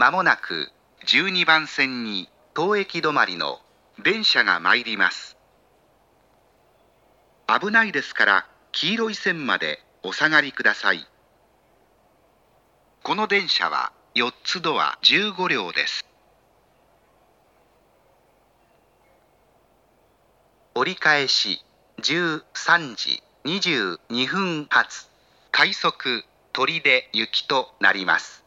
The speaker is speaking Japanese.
まもなく12番線に当駅止まりの電車が参ります。危ないですから黄色い線までお下がりください。この電車は4つドア15両です。折り返し13時22分発快速取手行きとなります。